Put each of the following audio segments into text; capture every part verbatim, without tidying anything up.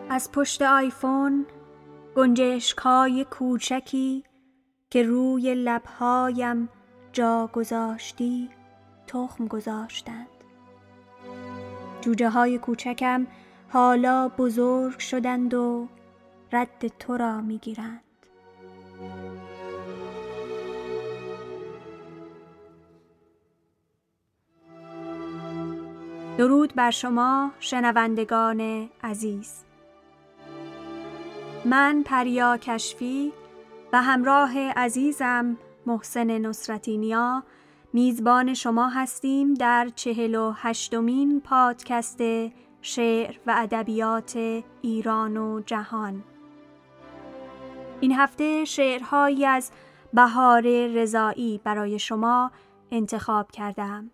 از پشت آیفون گنجشک‌های کوچکی که روی لب‌هایم جا گذاشتی تخم گذاشتند. جوجه های کوچکم حالا بزرگ شدند و رد تو را می گیرند. درود بر شما شنوندگان عزیز. من پریا کشفی و همراه عزیزم محسن نصرتی نیا میزبان شما هستیم در چهل و هشتمین پادکست شعر و ادبیات ایران و جهان. این هفته شعرهایی از بهار رضایی برای شما انتخاب کردم.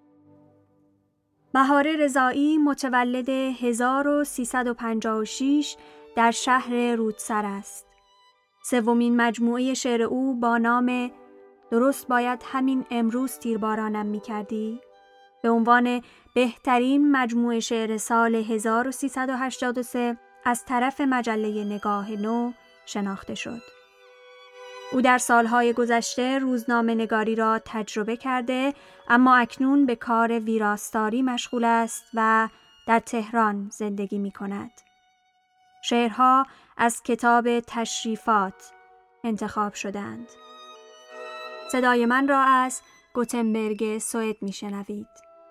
بهار رضایی متولد هزار و سیصد و پنجاه و شش در شهر رودسر است. سومین مجموعه شعر او با نام درست باید همین امروز تیربارانم می کردی به عنوان بهترین مجموعه شعر سال هزار و سیصد و هشتاد و سه از طرف مجله نگاه نو شناخته شد. او در سالهای گذشته روزنامه نگاری را تجربه کرده اما اکنون به کار ویراستاری مشغول است و در تهران زندگی می کند. شعرها از کتاب تشریفات انتخاب شدند. صدای من را از گوتنبرگ سوئد می شنوید.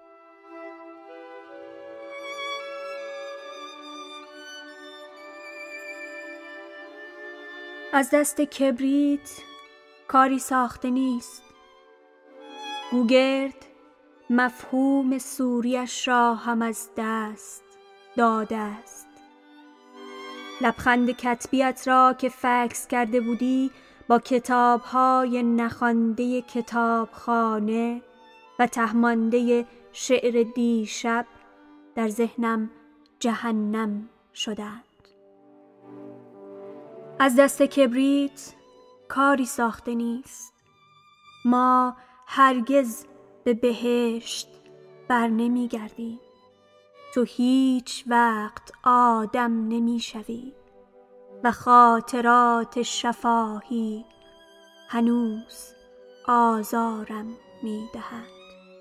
از دست کبریت کاری ساخته نیست. گوگرد مفهوم سوریش را هم از دست داده است. لبخند کتبیت را که فکس کرده بودی با کتاب‌های نخوانده کتابخانه و تهمانده شعر دیشب در ذهنم جهنم شدند. از دست کبریت کاری ساخته نیست. ما هرگز به بهشت بر نمی گردیم. تو هیچ وقت آدم نمی شوی و خاطرات شفاهی هنوز آزارم می دهد.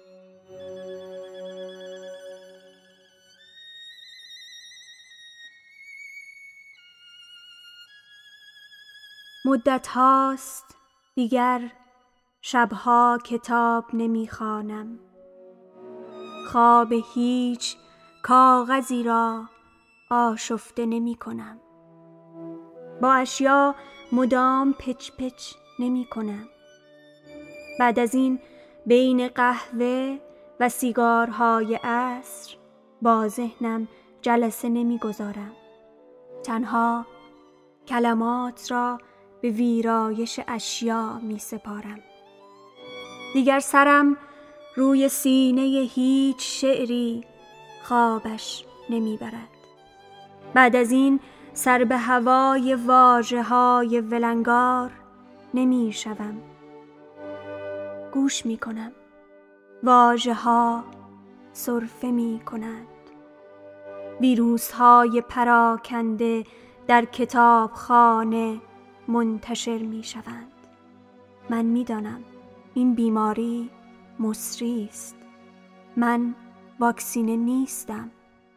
مدت هاست دیگر شبها کتاب نمی خوانم. خواب هیچ کاغذی را آشفته نمی کنم. با اشیا مدام پچ پچ نمی کنم. بعد از این بین قهوه و سیگارهای عصر با ذهنم جلسه نمی گذارم. تنها کلمات را به ویرایش اشیا می سپارم. دیگر سرم روی سینه هیچ شعری خوابش نمی برد. بعد از این سر به هوای واژه های ولنگار نمی شوم. گوش می کنم. واژه ها سرفه می کنند. ویروس های پراکنده در کتابخانه منتشر می شوند. من می دانم این بیماری مصری است. من واکسینه نیستم.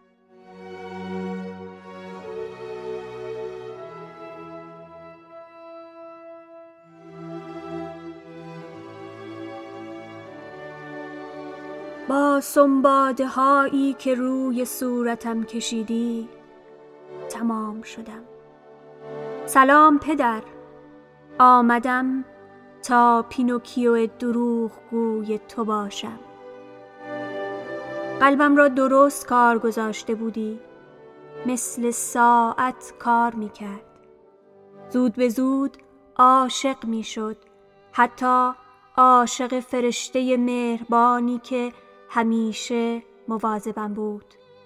با سنباده هایی که روی صورتم کشیدی تمام شدم. سلام پدر، آمدم تا پینوکیو دروغگوی تو باشم. قلبم را درست کار گذاشته بودی. مثل ساعت کار می کرد. زود به زود عاشق می شد. حتی عاشق فرشته مهربانی که همیشه مواظبم بود.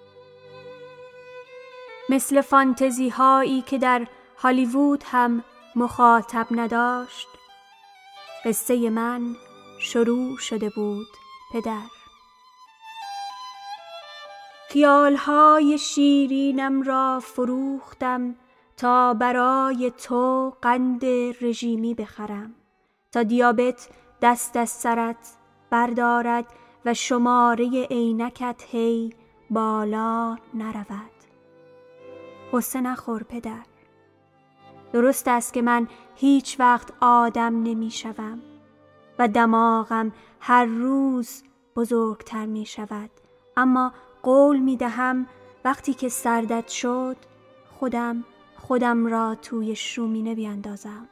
مثل فانتزی هایی که در هالیوود هم مخاطب نداشت. قصه من شروع شده بود پدر. خیالهای شیرینم را فروختم تا برای تو قند رژیمی بخرم، تا دیابت دست از سرت بردارد و شماره عینکت هی بالا نرود. قصه نخور پدر. درست است که من هیچ وقت آدم نمی شوم و دماغم هر روز بزرگتر می شود، اما قول می دهم وقتی که سردت شد خودم خودم را توی شومینه بیاندازم.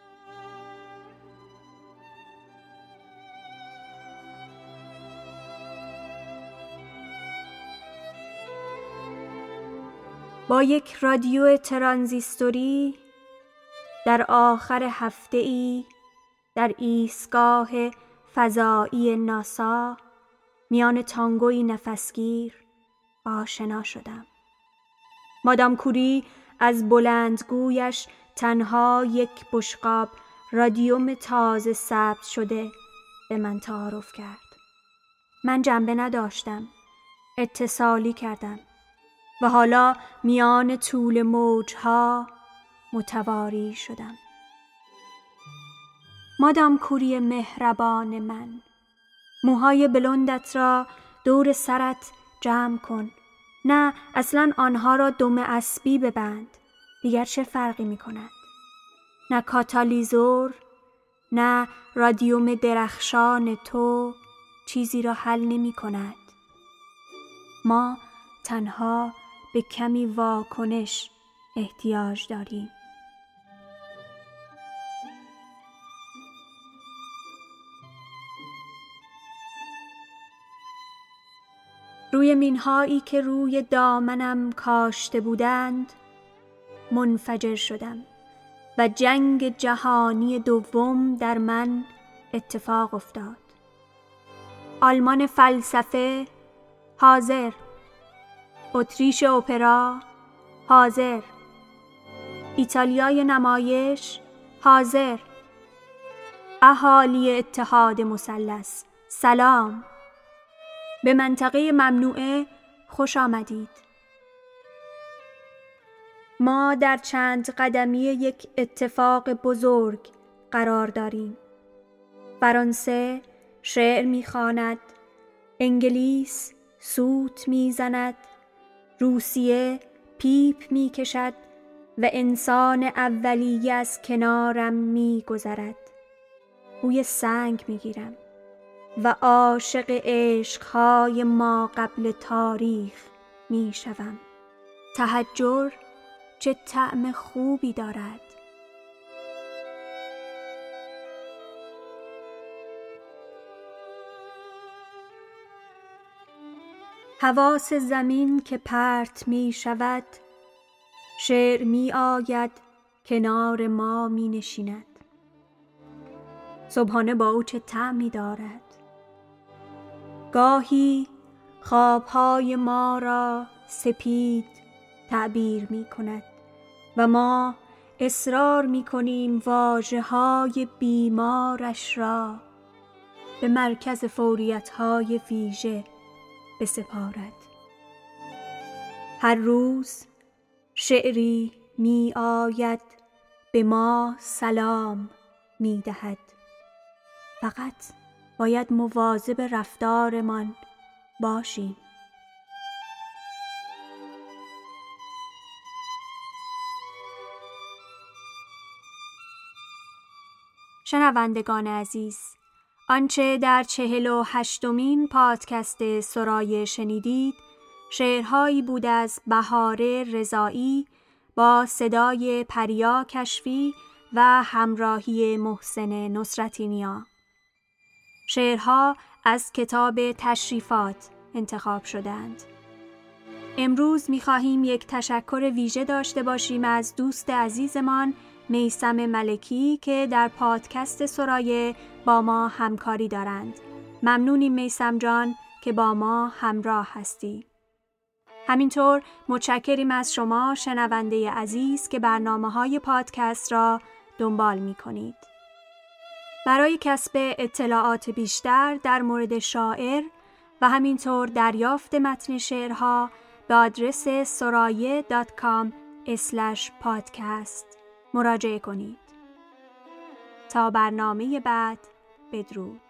با یک رادیو ترانزیستوری در آخر هفته ای در ایستگاه فضایی ناسا میان تانگوی نفسگیر آشنا شدم. مادام کوری از بلندگویش تنها یک بشقاب رادیوم تازه ثبت شده به من تعارف کرد. من جنبه نداشتم. اتصالی کردم و حالا میان طول موجها متواری شدم. مادام کوری مهربان من، موهای بلندت را دور سرت جمع کن. نه، اصلا آنها را دم اسبی ببند. دیگر چه فرقی می کند؟ نه کاتالیزور، نه رادیوم درخشان تو چیزی را حل نمی کند. ما تنها به کمی واکنش احتیاج داریم. روی مینهایی که روی دامنم کاشته بودند منفجر شدم و جنگ جهانی دوم در من اتفاق افتاد. آلمان فلسفه حاضر، اتریش اپرا حاضر، ایتالیای نمایش حاضر، اهالی اتحاد مثلث سلام، به منطقه ممنوعه خوش آمدید. ما در چند قدمی یک اتفاق بزرگ قرار داریم. فرانسه شعر می‌خواند، انگلیس سوت می‌زند، روسیه پیپ می‌کشد و انسان اولیه از کنارم می‌گذرد. بوی سنگ می‌گیرم و عاشق عشق‌های ما قبل تاریخ می‌شوم. تحجر چه طعم خوبی دارد. حواس زمین که پرت می شود، شعر می آید کنار ما می نشیند. صبحانه با او چه طعمی دارد. گاهی خوابهای ما را سپید تعبیر می کند و ما اصرار می کنیم واژه‌های بیمارش را به مرکز فوریت‌های ویژه بسپارد. هر روز شعری می آید به ما سلام می دهد. فقط باید مواظب رفتارمان باشیم. شنوندگان عزیز، آنچه در چهل و هشتمین پادکست سرایه شنیدید شعرهایی بود از بهاره رضایی با صدای پریا کشفی و همراهی محسن نصرتی نیا. شعرها از کتاب تشریفات انتخاب شدند. امروز می‌خواهیم یک تشکر ویژه داشته باشیم از دوست عزیزمان میثم ملکی که در پادکست سرایه با ما همکاری دارند. ممنونیم میثم جان که با ما همراه هستی. همینطور متشکریم از شما شنونده عزیز که برنامه‌های پادکست را دنبال می‌کنید. برای کسب اطلاعات بیشتر در مورد شاعر و همینطور دریافت متن شعرها به آدرس سرایه دات کام اسلش پادکست مراجعه کنید. تا برنامه بعد، بدرود.